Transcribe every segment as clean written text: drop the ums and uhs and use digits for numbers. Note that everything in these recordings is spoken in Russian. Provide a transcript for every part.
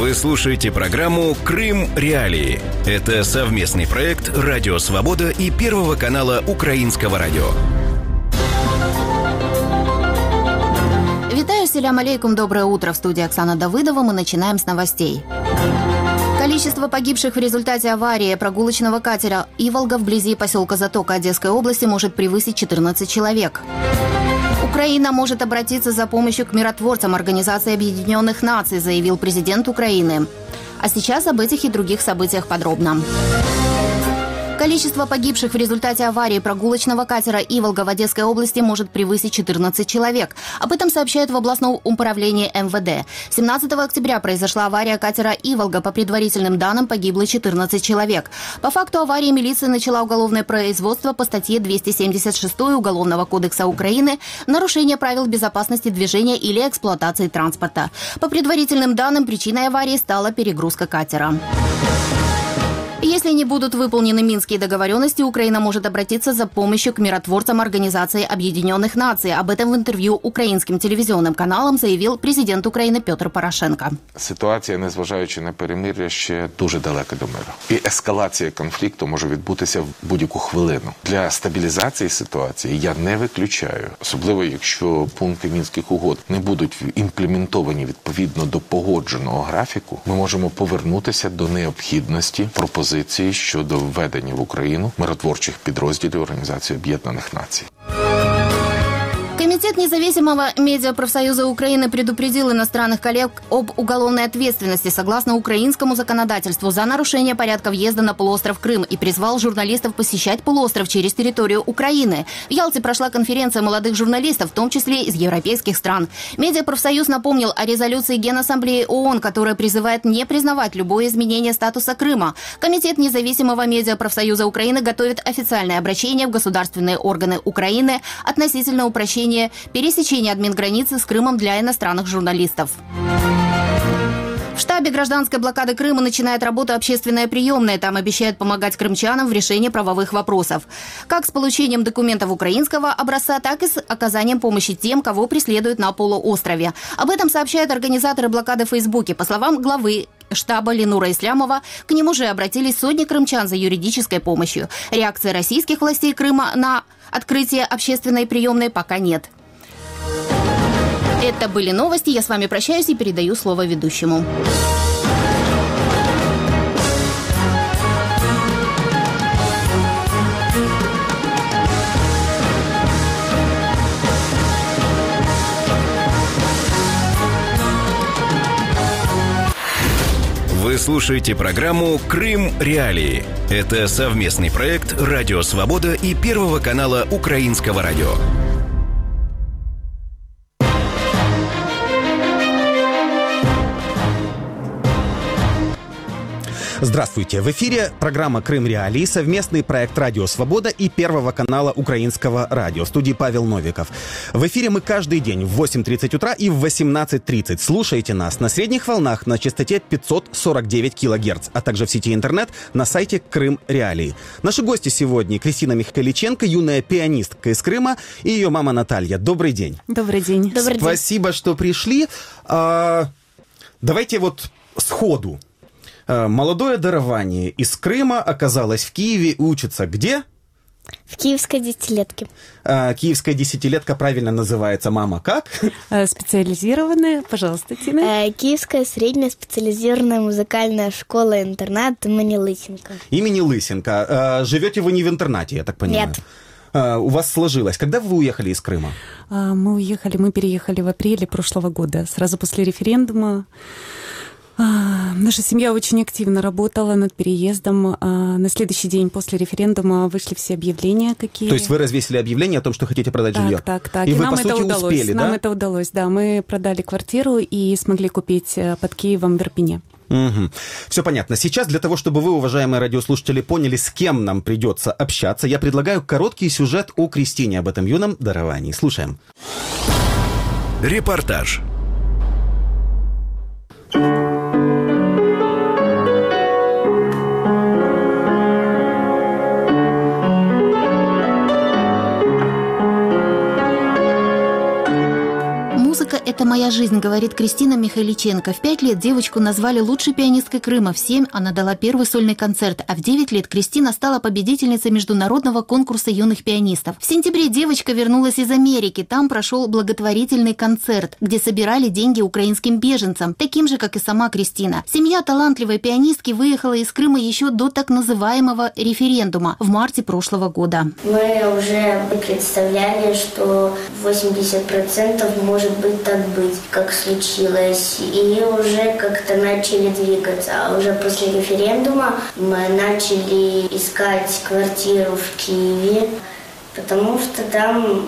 Вы слушаете программу «Крым Реалии». Это совместный проект «Радио Свобода» и Первого канала Украинского радио. Витаю, селям алейкум, доброе утро. В студии Оксана Давыдова. Мы начинаем с новостей. Количество погибших в результате аварии прогулочного катера «Иволга» вблизи поселка Затока Одесской области может превысить 14 человек. Украина может обратиться за помощью к миротворцам Организации Объединенных Наций, заявил президент Украины. А сейчас об этих и других событиях подробно. Количество погибших в результате аварии прогулочного катера «Иволга» в Одесской области может превысить 14 человек. Об этом сообщают в областном управлении МВД. 17 октября произошла авария катера «Иволга». По предварительным данным, погибло 14 человек. По факту аварии милиция начала уголовное производство по статье 276 Уголовного кодекса Украины «Нарушение правил безопасности движения или эксплуатации транспорта». По предварительным данным, причиной аварии стала перегрузка катера. Если не будут выполнены минские договоренности, Украина может обратиться за помощью к миротворцам Организации Объединенных Наций. Об этом в интервью українським телевізійним каналам заявив президент України Петр Порошенко. Ситуація, незважаючи на перемир'я, ще дуже далека до миру. І ескалація конфлікту може відбутися в будь-яку хвилину. Для стабілізації ситуації я не виключаю, особливо якщо пункти Мінських угод не будуть імплементовані відповідно до погодженого графіку, ми можемо повернутися до необхідності пропозиції щодо введення в Україну миротворчих підрозділів Організації Об'єднаних Націй. Комитет независимого медиапрофсоюза Украины предупредил иностранных коллег об уголовной ответственности согласно украинскому законодательству за нарушение порядка въезда на полуостров Крым и призвал журналистов посещать полуостров через территорию Украины. В Ялте прошла конференция молодых журналистов, в том числе из европейских стран. Медиапрофсоюз напомнил о резолюции Генассамблеи ООН, которая призывает не признавать любое изменение статуса Крыма. Комитет независимого медиапрофсоюза Украины готовит официальное обращение в государственные органы Украины относительно упрощения пересечения админграницы с Крымом для иностранных журналистов. В штабе гражданской блокады Крыма начинает работу общественная приемная. Там обещают помогать крымчанам в решении правовых вопросов. Как с получением документов украинского образца, так и с оказанием помощи тем, кого преследуют на полуострове. Об этом сообщают организаторы блокады в Фейсбуке. По словам главы штаба Ленура Ислямова, к нему же обратились сотни крымчан за юридической помощью. Реакции российских властей Крыма на открытие общественной приемной пока нет. Это были новости. Я с вами прощаюсь и передаю слово ведущему. Вы слушаете программу «Крым Реалии». Это совместный проект «Радио Свобода» и Первого канала Украинского радио. Здравствуйте! В эфире программа «Крым Реалии», совместный проект «Радио Свобода» и Первого канала Украинского радио. В студии Павел Новиков. В эфире мы каждый день в 8:30 утра и в 18:30. Слушайте нас на средних волнах на частоте 549 килогерц, а также в сети интернет на сайте «Крым Реалии». Наши гости сегодня: Кристина Михаличенко, юная пианистка из Крыма, и ее мама Наталья. Добрый день. Добрый день. Спасибо, что пришли. Давайте вот сходу. Молодое дарование из Крыма оказалось в Киеве и учится где? В Киевской десятилетке. Киевская десятилетка правильно называется, мама, как? Специализированная, пожалуйста, Тина. Киевская средняя специализированная музыкальная школа-интернат имени Лысенко. Имени Лысенко. Живете вы не в интернате, я так понимаю? Нет. У вас сложилось. Когда вы уехали из Крыма? Мы переехали в апреле прошлого года, сразу после референдума. Наша семья очень активно работала над переездом. На следующий день после референдума вышли все объявления какие. То есть вы развесили объявление о том, что хотите продать жилье? Так. И вы, нам по сути, успели, да? Нам это удалось, да. Мы продали квартиру и смогли купить под Киевом в Ирпене. Угу. Все понятно. Сейчас для того, чтобы вы, уважаемые радиослушатели, поняли, с кем нам придется общаться, я предлагаю короткий сюжет о Кристине, об этом юном даровании. Слушаем. Репортаж. это моя жизнь», говорит Кристина Михайличенко. В 5 лет девочку назвали лучшей пианисткой Крыма. В 7 она дала первый сольный концерт, а в 9 лет Кристина стала победительницей международного конкурса юных пианистов. В сентябре девочка вернулась из Америки. Там прошел благотворительный концерт, где собирали деньги украинским беженцам, таким же, как и сама Кристина. Семья талантливой пианистки выехала из Крыма еще до так называемого референдума в марте прошлого года. Мы уже представляли, что 80% может быть так быть, как случилось. И уже как-то начали двигаться. А уже после референдума мы начали искать квартиру в Киеве, потому что там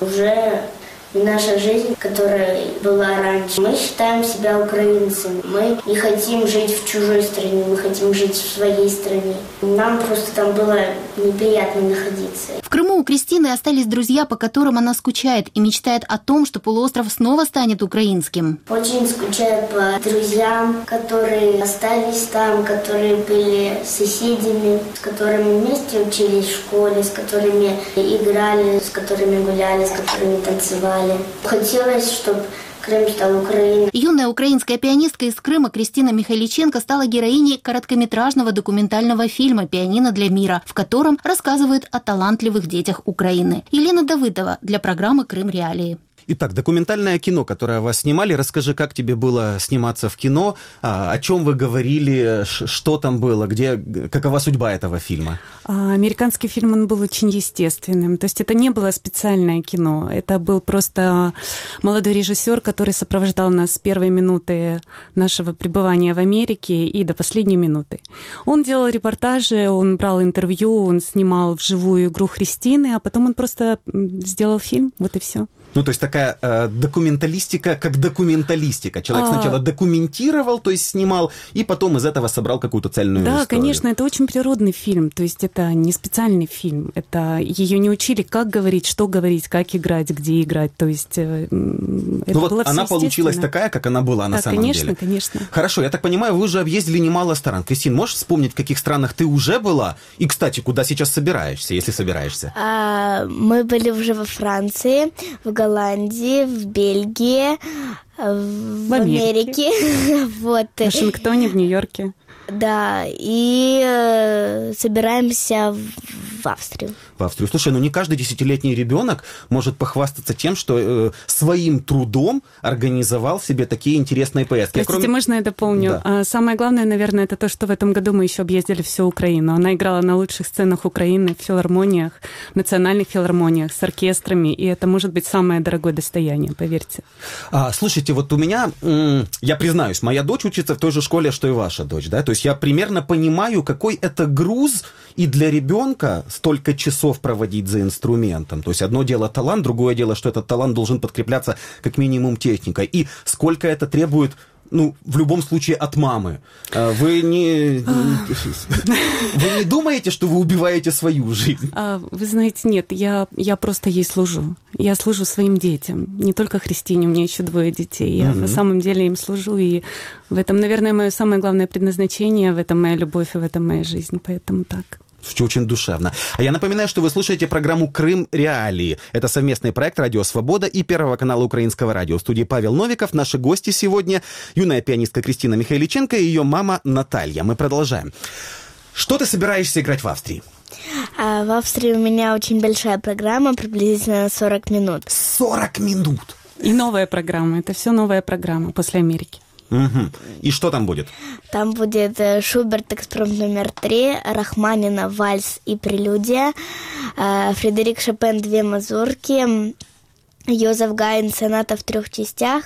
уже наша жизнь, которая была раньше. Мы считаем себя украинцами. Мы не хотим жить в чужой стране, мы хотим жить в своей стране. Нам просто там было неприятно находиться. В Крыму у Кристины остались друзья, по которым она скучает и мечтает о том, что полуостров снова станет украинским. Очень скучаю по друзьям, которые остались там, которые были соседями, с которыми вместе учились в школе, с которыми играли, с которыми гуляли, с которыми танцевали. Хотелось, чтобы Крым стал Украиной. Юная украинская пианистка из Крыма Кристина Михайличенко стала героиней короткометражного документального фильма «Пианино для мира», в котором рассказывают о талантливых детях Украины. Елена Давыдова для программы «Крым Реалии». Итак, документальное кино, которое вас снимали. Расскажи, как тебе было сниматься в кино, о чем вы говорили, что там было, какова судьба этого фильма? Американский фильм, он был очень естественным. То есть это не было специальное кино. Это был просто молодой режиссер, который сопровождал нас с первой минуты нашего пребывания в Америке и до последней минуты. Он делал репортажи, он брал интервью, он снимал вживую игру Христины, а потом он просто сделал фильм. Вот и все. Ну, то есть такая документалистика, как документалистика. Человек сначала документировал, то есть снимал, и потом из этого собрал какую-то цельную историю. Да, конечно, это очень природный фильм. То есть это не специальный фильм. Это ее не учили, как говорить, что говорить, как играть, где играть. То есть это было она получилась такая, как она была на самом деле. Конечно, конечно. Хорошо, я так понимаю, вы уже объездили немало стран. Кристин, можешь вспомнить, в каких странах ты уже была? И, кстати, куда сейчас собираешься, если собираешься? Мы были уже во Франции, в Голландии, в Бельгии, в Америке. Вот. В Вашингтоне, в Нью-Йорке. Да, и собираемся в Австрию. В Австрию. Слушай, не каждый 10-летний ребенок может похвастаться тем, что своим трудом организовал себе такие интересные поездки. Простите, можно я дополню? Да. Самое главное, наверное, это то, что в этом году мы еще объездили всю Украину. Она играла на лучших сценах Украины, в филармониях, в национальных филармониях, с оркестрами, и это может быть самое дорогое достояние, поверьте. Слушайте, вот у меня, я признаюсь, моя дочь учится в той же школе, что и ваша дочь, да? То есть я примерно понимаю, какой это груз и для ребенка столько часов проводить за инструментом. То есть одно дело талант, другое дело, что этот талант должен подкрепляться как минимум техникой. И сколько это требует, в любом случае, от мамы. Вы не думаете, что вы убиваете свою жизнь? Вы знаете, нет, я просто ей служу. Я служу своим детям. Не только Христине, у меня еще 2 детей. Я на самом деле им служу, и в этом, наверное, мое самое главное предназначение, в этом моя любовь, и в этом моя жизнь. Поэтому так. Очень душевно. А я напоминаю, что вы слушаете программу «Крым Реалии». Это совместный проект «Радио Свобода» и Первого канала Украинского радио. В студии Павел Новиков. Наши гости сегодня — юная пианистка Кристина Михайличенко и ее мама Наталья. Мы продолжаем. Что ты собираешься играть в Австрии? В Австрии у меня очень большая программа, приблизительно 40 минут. 40 минут? И новая программа. Это все новая программа после Америки. Угу. И что там будет? Там будет Шуберт экспромт номер 3, Рахманинов вальс и прелюдия, Фредерик Шопен 2 мазурки, Йозеф Гайдн соната в 3 частях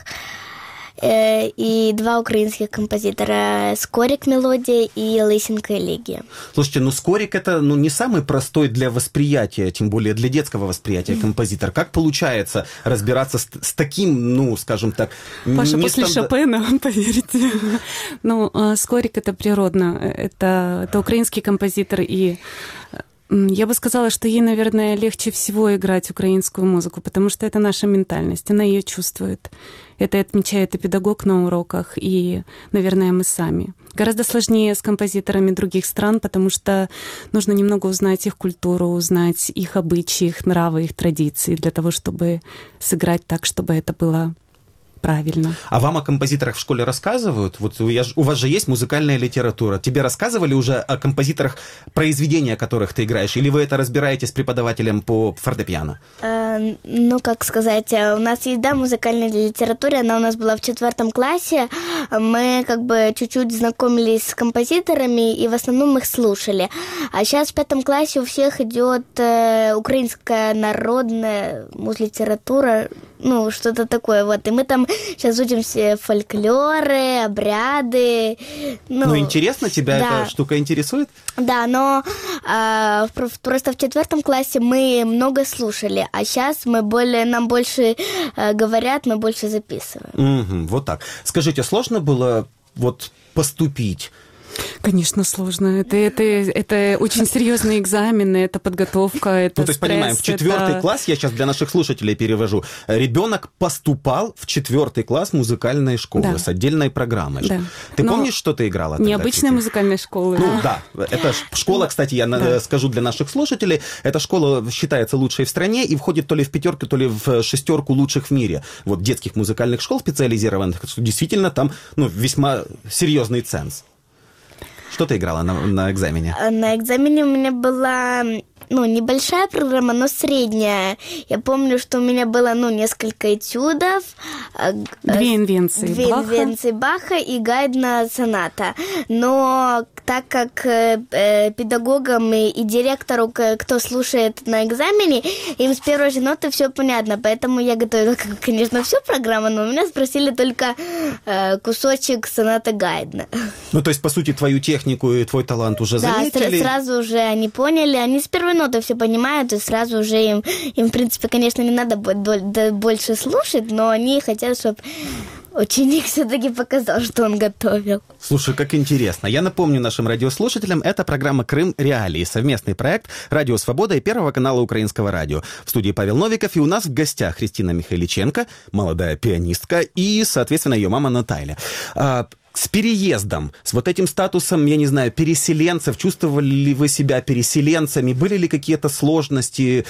и 2 украинских композитора: Скорик мелодия и Лысенко элегия. Слушайте, Скорик это не самый простой для восприятия, тем более для детского восприятия композитор. Как получается разбираться с таким, скажем так, Паша, после Шопена, поверьте. Скорик это природно, это украинский композитор, и я бы сказала, что ей, наверное, легче всего играть украинскую музыку, потому что это наша ментальность, она ее чувствует. Это отмечает и педагог на уроках, и, наверное, мы сами. Гораздо сложнее с композиторами других стран, потому что нужно немного узнать их культуру, узнать их обычаи, их нравы, их традиции, для того, чтобы сыграть так, чтобы это было правильно. А вам о композиторах в школе рассказывают? Вот у вас же есть музыкальная литература. Тебе рассказывали уже о композиторах, произведения которых ты играешь? Или вы это разбираете с преподавателем по фортепиано? Ну, как сказать, у нас есть, да, музыкальная литература, она у нас была в 4 классе. Мы как бы чуть-чуть знакомились с композиторами и в основном их слушали. А сейчас в 5 классе у всех идет украинская народная музлитература, ну, что-то такое, вот. И мы там сейчас учим все фольклоры, обряды. Ну, интересно, тебя да. эта штука интересует? Да, но просто в 4 классе мы много слушали, а сейчас нам больше говорят, мы больше записываем. Угу, вот так. Скажите, сложно было вот поступить? Конечно, сложно. Это очень серьезные экзамены, это подготовка, это ну, то есть, стресс, понимаем, в 4 класс, я сейчас для наших слушателей перевожу, ребенок поступал в 4 класс музыкальной школы, да, с отдельной программой. Да. Ты помнишь, что ты играла? Необычная музыкальная школа. Ну да, это школа, кстати, я скажу для наших слушателей, эта школа считается лучшей в стране и входит то ли в 5, то ли в 6 лучших в мире. Вот детских музыкальных школ специализированных, действительно там весьма серьезный ценз. Что ты играла на экзамене? На экзамене у меня была, небольшая программа, но средняя. Я помню, что у меня было, несколько этюдов. 2 инвенции Баха. 2 инвенции Баха и Гайдна соната. Но так как педагогам и директору, кто слушает на экзамене, им с первой же ноты все понятно. Поэтому я готовила, конечно, всю программу, но у меня спросили только кусочек соната Гайдна. Ну, то есть, по сути, твою технику и твой талант уже заметили? Да, сразу уже они поняли. Они с первой ноты все понимают, и сразу уже им в принципе, конечно, не надо больше слушать, но они хотят, чтобы ученик все-таки показал, что он готовил. Слушай, как интересно. Я напомню нашим радиослушателям, это программа «Крым Реалии», совместный проект «Радио Свобода» и Первого канала Украинского радио. В студии Павел Новиков, и у нас в гостях Христина Михайличенко, молодая пианистка, и, соответственно, ее мама Наталья. С переездом, с вот этим статусом, я не знаю, переселенцев, чувствовали ли вы себя переселенцами, были ли какие-то сложности,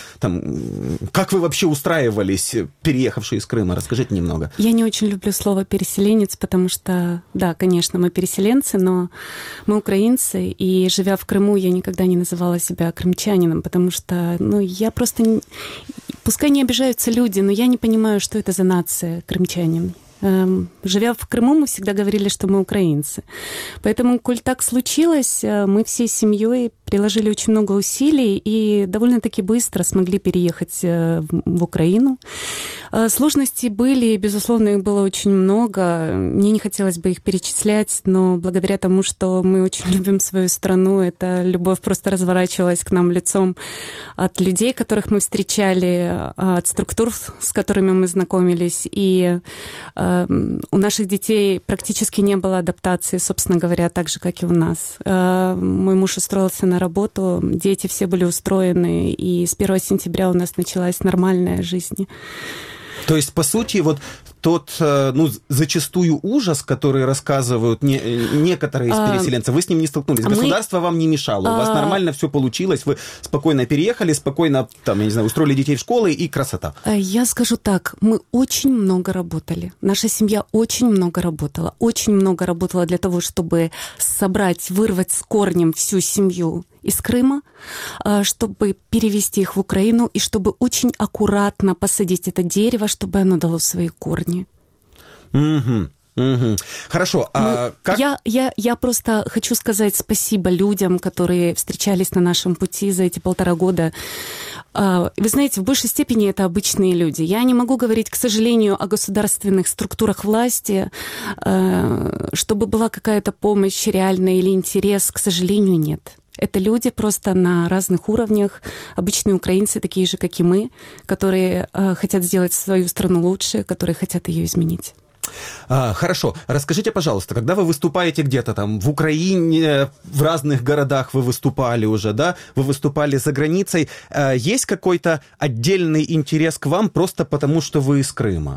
как вы вообще устраивались, переехавшие из Крыма? Расскажите немного. Я не очень люблю слово «переселенец», потому что, да, конечно, мы переселенцы, но мы украинцы, и живя в Крыму, я никогда не называла себя крымчанином, потому что, я просто... Пускай не обижаются люди, но я не понимаю, что это за нация крымчанин. Живя в Крыму, мы всегда говорили, что мы украинцы. Поэтому, коль так случилось, мы всей семьей приложили очень много усилий и довольно-таки быстро смогли переехать в Украину. Сложности были, безусловно, их было очень много. Мне не хотелось бы их перечислять, но благодаря тому, что мы очень любим свою страну, эта любовь просто разворачивалась к нам лицом от людей, которых мы встречали, от структур, с которыми мы знакомились. И у наших детей практически не было адаптации, собственно говоря, так же, как и у нас. Мой муж устроился на работу, дети все были устроены, и с 1 сентября у нас началась нормальная жизнь. То есть, по сути, вот тот, зачастую ужас, который рассказывают некоторые из переселенцев, вы с ним не столкнулись. Государство вам не мешало, у вас нормально все получилось, вы спокойно переехали, спокойно, устроили детей в школы, и красота. Я скажу так, мы очень много работали. Наша семья очень много работала для того, чтобы собрать, вырвать с корнем всю семью из Крыма, чтобы перевести их в Украину и чтобы очень аккуратно посадить это дерево, чтобы оно дало свои корни. Хорошо. Как... Я просто хочу сказать спасибо людям, которые встречались на нашем пути за эти 1,5 года. Вы знаете, в большей степени это обычные люди. Я не могу говорить, к сожалению, о государственных структурах власти, чтобы была какая-то помощь реальная или интерес, к сожалению, нет. Это люди просто на разных уровнях, обычные украинцы, такие же, как и мы, которые хотят сделать свою страну лучше, которые хотят ее изменить. Хорошо. Расскажите, пожалуйста, когда вы выступаете где-то там в Украине, в разных городах вы выступали уже, да? Вы выступали за границей. Есть какой-то отдельный интерес к вам просто потому, что вы из Крыма?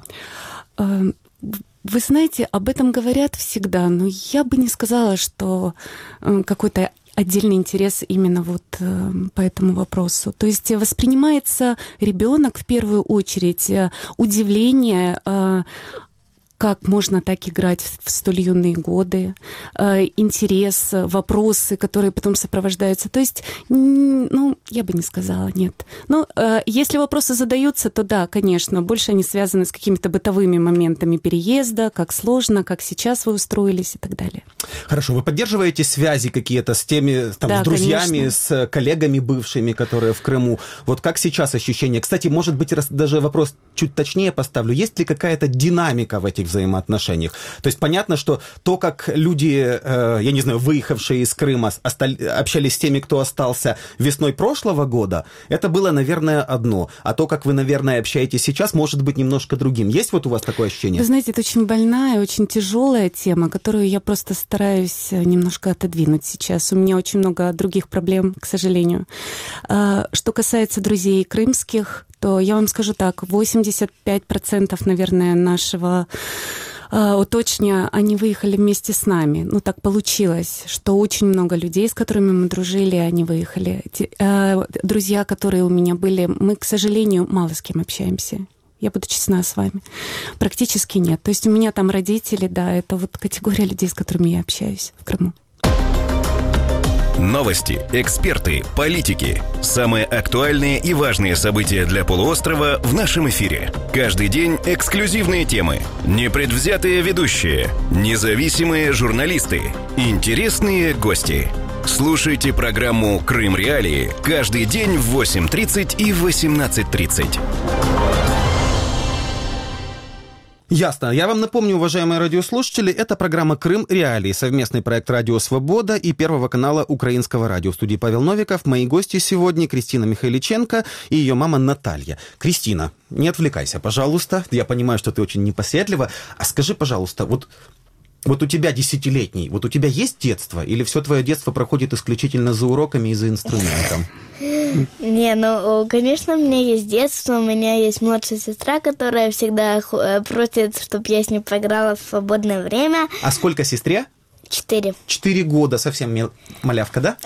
Вы знаете, об этом говорят всегда, но я бы не сказала, что какой-то отдельный интерес именно вот по этому вопросу. То есть воспринимается ребенок в первую очередь удивление как можно так играть в столь юные годы, интерес, вопросы, которые потом сопровождаются. То есть, я бы не сказала, нет. Но если вопросы задаются, то да, конечно, больше они связаны с какими-то бытовыми моментами переезда, как сложно, как сейчас вы устроились и так далее. Хорошо, вы поддерживаете связи какие-то с теми, с друзьями, конечно, с коллегами бывшими, которые в Крыму? Вот как сейчас ощущения? Кстати, может быть, даже вопрос чуть точнее поставлю. Есть ли какая-то динамика в этих взаимоотношениях? То есть понятно, что то, как люди, я не знаю, выехавшие из Крыма, общались с теми, кто остался весной прошлого года, это было, наверное, одно. А то, как вы, наверное, общаетесь сейчас, может быть немножко другим. Есть вот у вас такое ощущение? Вы знаете, это очень больная, очень тяжелая тема, которую я просто стараюсь немножко отодвинуть сейчас. У меня очень много других проблем, к сожалению. Что касается друзей крымских, то я вам скажу так, 85%, наверное, нашего уточня, они выехали вместе с нами. Так получилось, что очень много людей, с которыми мы дружили, они выехали. Друзья, которые у меня были, мы, к сожалению, мало с кем общаемся. Я буду честна с вами. Практически нет. То есть у меня там родители, да, это вот категория людей, с которыми я общаюсь в Крыму. Новости, эксперты, политики. Самые актуальные и важные события для полуострова в нашем эфире. Каждый день эксклюзивные темы, непредвзятые ведущие, независимые журналисты, интересные гости. Слушайте программу «Крым Реалии» каждый день в 8:30 и 18:30. Ясно. Я вам напомню, уважаемые радиослушатели, это программа «Крым Реалии», совместный проект «Радио Свобода» и Первого канала Украинского радио. В студии Павел Новиков. Мои гости сегодня Кристина Михайличенко и ее мама Наталья. Кристина, не отвлекайся, пожалуйста. Я понимаю, что ты очень непоседлива. А скажи, пожалуйста, вот у тебя 10-летний, вот у тебя есть детство? Или все твое детство проходит исключительно за уроками и за инструментом? Не, конечно, у меня есть детство, у меня есть младшая сестра, которая всегда просит, чтобы я с ней поиграла в свободное время. А сколько сестре? 4. 4 года, совсем малявка, да?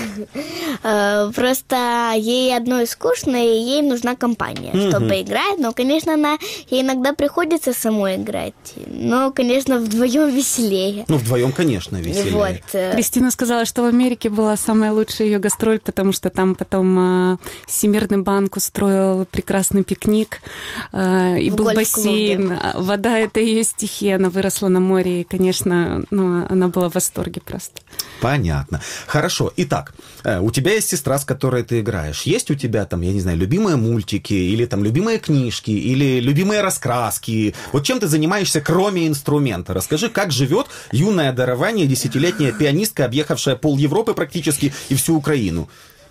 Просто ей одной скучно, и ей нужна компания, чтобы играть. Но, конечно, ей иногда приходится самой играть. Но, конечно, вдвоем веселее. Вдвоем, конечно, веселее. Вот. Кристина сказала, что в Америке была самая лучшая ее гастроль, потому что там потом Всемирный банк устроил прекрасный пикник, и был бассейн. Вода — это ее стихия, она выросла на море, и, конечно, она была в восторге просто. Понятно. Хорошо. Итак, у тебя есть сестра, с которой ты играешь. Есть у тебя там, я не знаю, любимые мультики, или там любимые книжки, или любимые раскраски? Вот чем ты занимаешься, кроме инструмента? Расскажи, как живет юное дарование, 10-летняя пианистка, объехавшая пол Европы практически и всю Украину?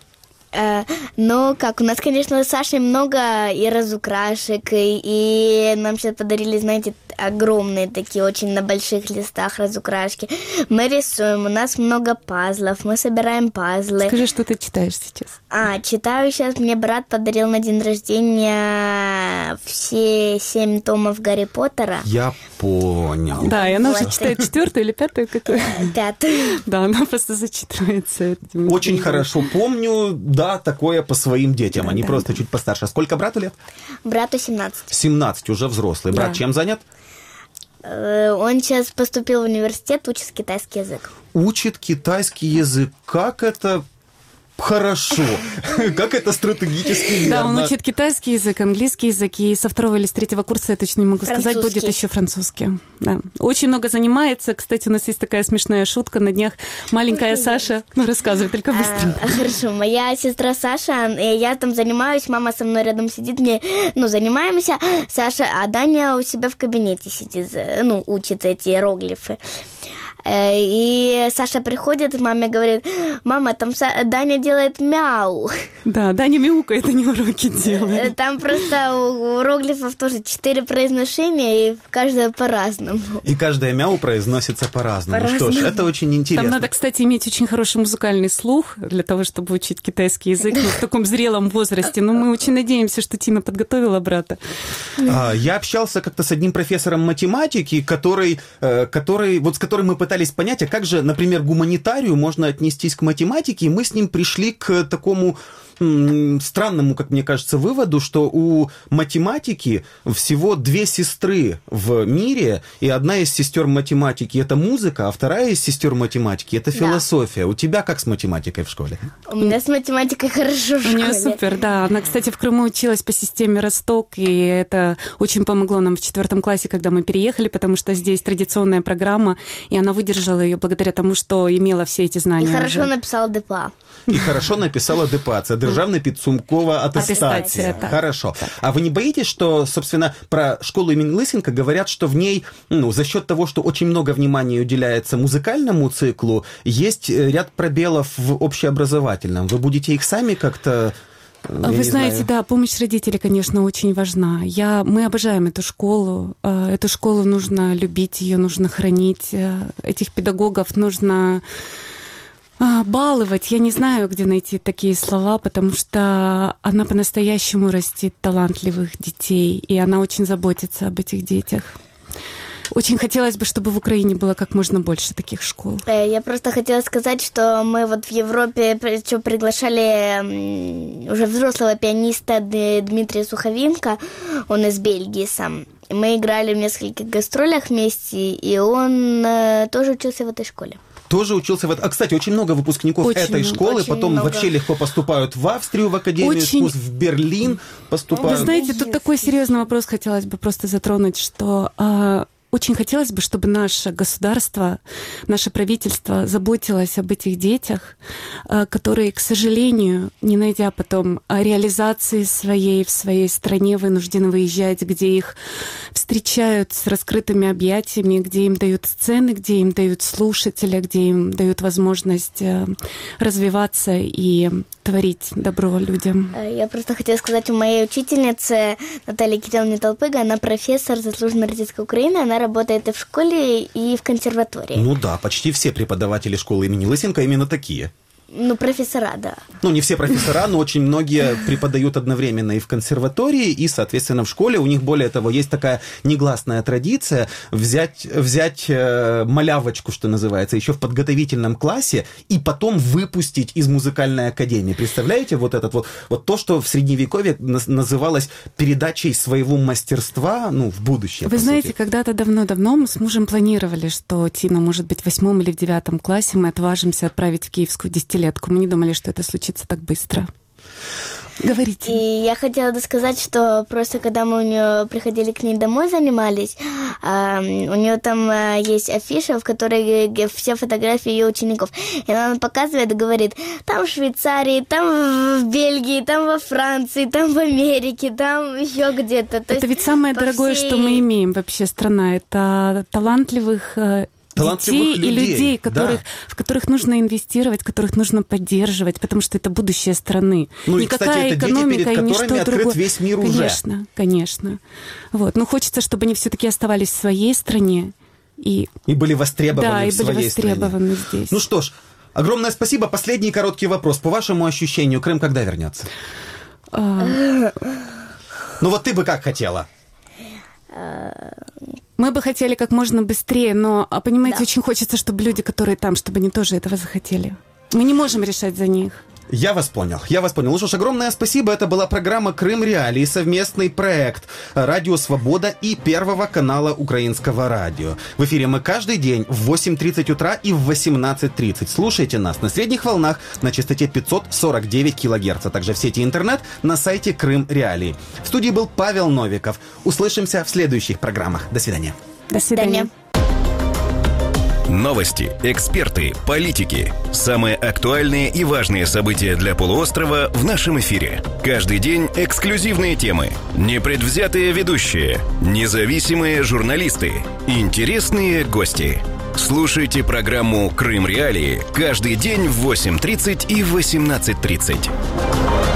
У нас, конечно, с Сашей много и разукрашек, и нам сейчас подарили, знаете, огромные такие, очень на больших листах разукрашки. Мы рисуем, у нас много пазлов, мы собираем пазлы. Скажи, что ты читаешь сейчас? Читаю сейчас, мне брат подарил на день рождения все 7 томов Гарри Поттера. Я понял. Да, и она уже читает 4-ю или 5-ю какую? 5-ю. Да, она просто зачитывается. Очень хорошо помню, да, такое по своим детям. Они просто чуть постарше. А сколько брату лет? Брату 17. 17, уже взрослый. Брат чем занят? Он сейчас поступил в университет, учит китайский язык. Учит китайский язык. Как это хорошо. Как это стратегически верно. Да, он учит китайский язык, английский язык, и со 2-го или с 3-го курса, я точно не могу сказать, будет еще французский. Да. Очень много занимается. Кстати, у нас есть такая смешная шутка на днях. Маленькая Саша, рассказывай, только быстро. Хорошо, моя сестра Саша, я там занимаюсь, мама со мной рядом сидит, мне, занимаемся, Саша, а Даня у себя в кабинете сидит, учит эти иероглифы. И Саша приходит, маме говорит: мама, там Даня делает мяу. Да, Даня мяукает, а не уроки делает. Там просто у иероглифов тоже 4 произношения, и каждое по-разному. И каждое мяу произносится по-разному. Что ж, это очень интересно. Там надо, кстати, иметь очень хороший музыкальный слух для того, чтобы учить китайский язык в таком зрелом возрасте. Но мы очень надеемся, что Тина подготовила брата. Я общался как-то с одним профессором математики, с которым мы пытались пытались понять, а как же, например, гуманитарию можно отнестись к математике, и мы с ним пришли к такому странному, как мне кажется, выводу, что у математики всего 2 сестры в мире, и одна из сестер математики – это музыка, а вторая из сестер математики – это философия. У тебя как с математикой в школе? У меня с математикой хорошо в школе. У нее супер, да. Она, кстати, в Крыму училась по системе Росток, и это очень помогло нам в 4 классе, когда мы переехали, потому что здесь традиционная программа, и она выдержала ее благодаря тому, что имела все эти знания. И хорошо уже написала ДПА. И хорошо написала ДПА. Це державна підсумкова аттестація. Так. Хорошо. А вы не боитесь, что, собственно, про школу имени Лысенко говорят, что в ней, за счет того, что очень много внимания уделяется музыкальному циклу, есть ряд пробелов в общеобразовательном. Вы будете их сами как-то... Вы знаете, да, помощь родителей, конечно, очень важна. Мы обожаем эту школу. Эту школу нужно любить, ее нужно хранить. Этих педагогов нужно баловать. Я не знаю, где найти такие слова, потому что она по-настоящему растит талантливых детей, и она очень заботится об этих детях. Очень хотелось бы, чтобы в Украине было как можно больше таких школ. Я просто хотела сказать, что мы вот в Европе приглашали уже взрослого пианиста Дмитрия Суховенко, он из Бельгии сам. Мы играли в нескольких гастролях вместе, и он тоже учился в этой школе. Тоже учился в... кстати, очень много выпускников этой школы потом вообще легко поступают в Австрию, в Академию искусств, в Берлин поступают. Вы знаете, тут такой серьезный вопрос хотелось бы просто затронуть, что... Очень хотелось бы, чтобы наше государство, наше правительство заботилось об этих детях, которые, к сожалению, не найдя потом реализации в своей стране, вынуждены выезжать, где их встречают с раскрытыми объятиями, где им дают сцены, где им дают слушателя, где им дают возможность развиваться и творить добро людям. Я просто хотела сказать, у моей учительницы Натальи Кирилловны Толпыга, она профессор заслуженной артистки Украины, она работает и в школе, и в консерватории. Ну да, почти все преподаватели школы имени Лысенко именно такие. Профессора, да. Не все профессора, но очень многие преподают одновременно и в консерватории, и, соответственно, в школе. У них, более того, есть такая негласная традиция взять малявочку, что называется, еще в подготовительном классе, и потом выпустить из музыкальной академии. Представляете, вот то, что в Средневековье называлось передачей своего мастерства, в будущее. Вы знаете, когда-то давно-давно мы с мужем планировали, что Тина, может быть, в 8 или в 9 классе мы отважимся отправить в Киевскую 10-летку. Мы не думали, что это случится так быстро. Говорите. И я хотела сказать, что просто когда мы у нее приходили к ней домой, занимались, у нее там есть афиша, в которой все фотографии ее учеников. И она показывает и говорит, там в Швейцарии, там в Бельгии, там во Франции, там в Америке, там еще где-то. Это ведь самое дорогое, что мы имеем вообще, страна. Это талантливых детей и людей, в которых нужно инвестировать, которых нужно поддерживать, потому что это будущее страны. Никакая, кстати, это экономика дети, перед которыми открыт весь мир уже. Конечно. Хочется, чтобы они все-таки оставались в своей стране. И были востребованы в своей стране. Здесь. Ну что ж, огромное спасибо. Последний короткий вопрос. По вашему ощущению, Крым когда вернется? Ты бы как хотела? Мы бы хотели как можно быстрее, но, понимаете, очень хочется, чтобы люди, которые там, чтобы они тоже этого захотели. Мы не можем решать за них. Я вас понял. Ну что ж, огромное спасибо. Это была программа «Крым Реалии», совместный проект «Радио Свобода» и Первого канала Украинского радио. В эфире мы каждый день в 8:30 утра и в 18:30. Слушайте нас на средних волнах на частоте 549 килогерц, а также в сети интернет на сайте «Крым Реалии». В студии был Павел Новиков. Услышимся в следующих программах. До свидания. До свидания. Новости, эксперты, политики. Самые актуальные и важные события для полуострова в нашем эфире. Каждый день эксклюзивные темы, непредвзятые ведущие, независимые журналисты, интересные гости. Слушайте программу «Крым Реалии» каждый день в 8:30 и 18:30.